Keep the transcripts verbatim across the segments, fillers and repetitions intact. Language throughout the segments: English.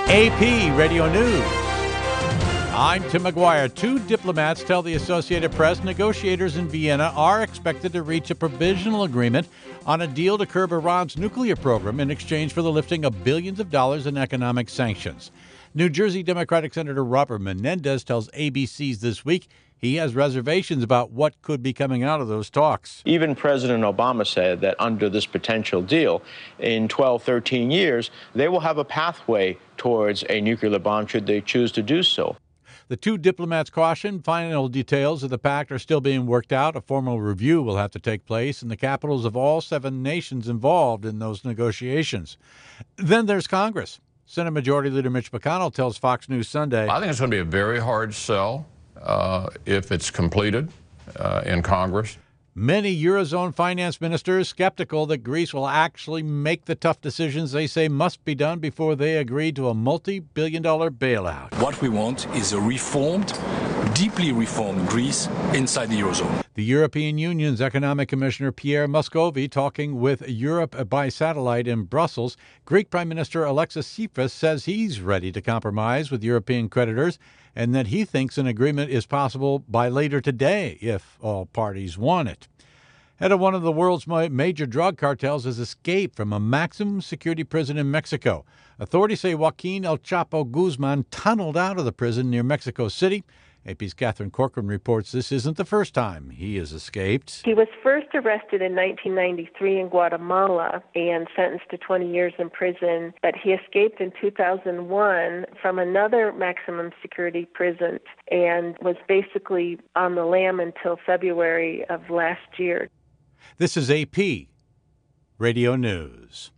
A P Radio News. I'm Tim McGuire. Two diplomats tell the Associated Press negotiators in Vienna are expected to reach a provisional agreement on a deal to curb Iran's nuclear program in exchange for the lifting of billions of dollars in economic sanctions. New Jersey Democratic Senator Robert Menendez tells A B C's This Week he has reservations about what could be coming out of those talks. Even President Obama said that under this potential deal, in twelve, thirteen years, they will have a pathway towards a nuclear bomb should they choose to do so. The two diplomats caution final details of the pact are still being worked out. A formal review will have to take place in the capitals of all seven nations involved in those negotiations. Then there's Congress. Senate Majority Leader Mitch McConnell tells Fox News Sunday, I think it's going to be a very hard sell uh, if it's completed uh, in Congress. Many Eurozone finance ministers skeptical that Greece will actually make the tough decisions they say must be done before they agree to a multi-billion dollar bailout. What we want is a reformed, deeply reformed Greece inside the Eurozone. The European Union's Economic Commissioner Pierre Moscovici talking with Europe by satellite in Brussels. Greek Prime Minister Alexis Tsipras says he's ready to compromise with European creditors and that he thinks an agreement is possible by later today if all parties want it. Head of one of the world's major drug cartels has escaped from a maximum security prison in Mexico. Authorities say Joaquin El Chapo Guzman tunneled out of the prison near Mexico City. A P's Catherine Corcoran reports this isn't the first time he has escaped. He was first arrested in nineteen ninety-three in Guatemala and sentenced to twenty years in prison, but he escaped in two thousand one from another maximum security prison and was basically on the lam until February of last year. This is A P Radio News.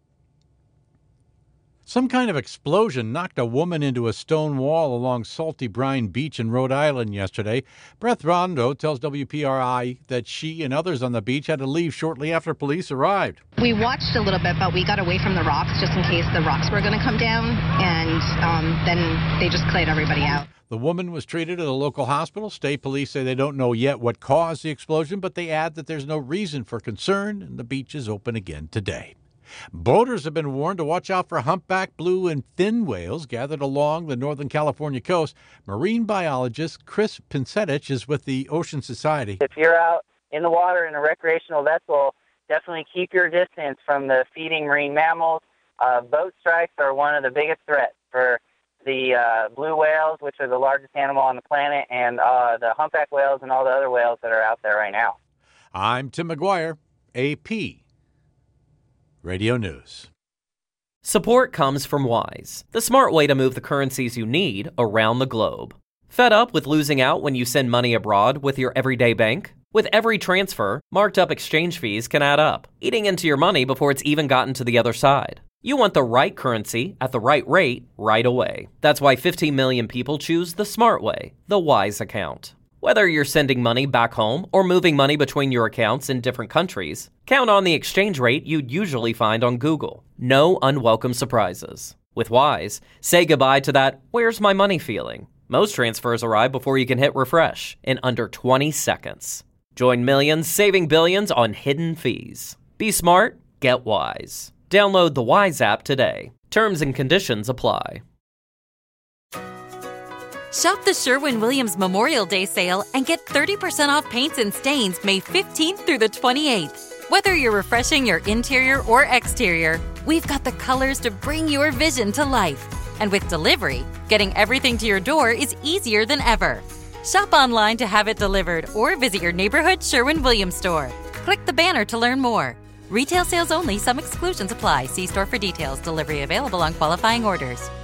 Some kind of explosion knocked a woman into a stone wall along Salty Brine Beach in Rhode Island yesterday. Beth Rondo tells W P R I that she and others on the beach had to leave shortly after police arrived. We watched a little bit, but we got away from the rocks just in case the rocks were going to come down, and um, then they just cleared everybody out. The woman was treated at a local hospital. State police say they don't know yet what caused the explosion, but they add that there's no reason for concern, and the beach is open again today. Boaters have been warned to watch out for humpback, blue, and fin whales gathered along the Northern California coast. Marine biologist Chris Pinsetich is with the Ocean Society. If you're out in the water in a recreational vessel, definitely keep your distance from the feeding marine mammals. Uh, boat strikes are one of the biggest threats for the uh, blue whales, which are the largest animal on the planet, and uh, the humpback whales and all the other whales that are out there right now. I'm Tim McGuire, A P Radio News. Support comes from Wise, the smart way to move the currencies you need around the globe. Fed up with losing out when you send money abroad with your everyday bank? With every transfer, marked up exchange fees can add up, eating into your money before it's even gotten to the other side. You want the right currency at the right rate right away. That's why fifteen million people choose the smart way, the Wise account. Whether you're sending money back home or moving money between your accounts in different countries, count on the exchange rate you'd usually find on Google. No unwelcome surprises. With Wise, say goodbye to that "where's my money" feeling. Most transfers arrive before you can hit refresh in under twenty seconds. Join millions saving billions on hidden fees. Be smart, get Wise. Download the Wise app today. Terms and conditions apply. Shop the Sherwin-Williams Memorial Day sale and get thirty percent off paints and stains May fifteenth through the twenty-eighth. Whether you're refreshing your interior or exterior, we've got the colors to bring your vision to life. And with delivery, getting everything to your door is easier than ever. Shop online to have it delivered or visit your neighborhood Sherwin-Williams store. Click the banner to learn more. Retail sales only. Some exclusions apply. See store for details. Delivery available on qualifying orders.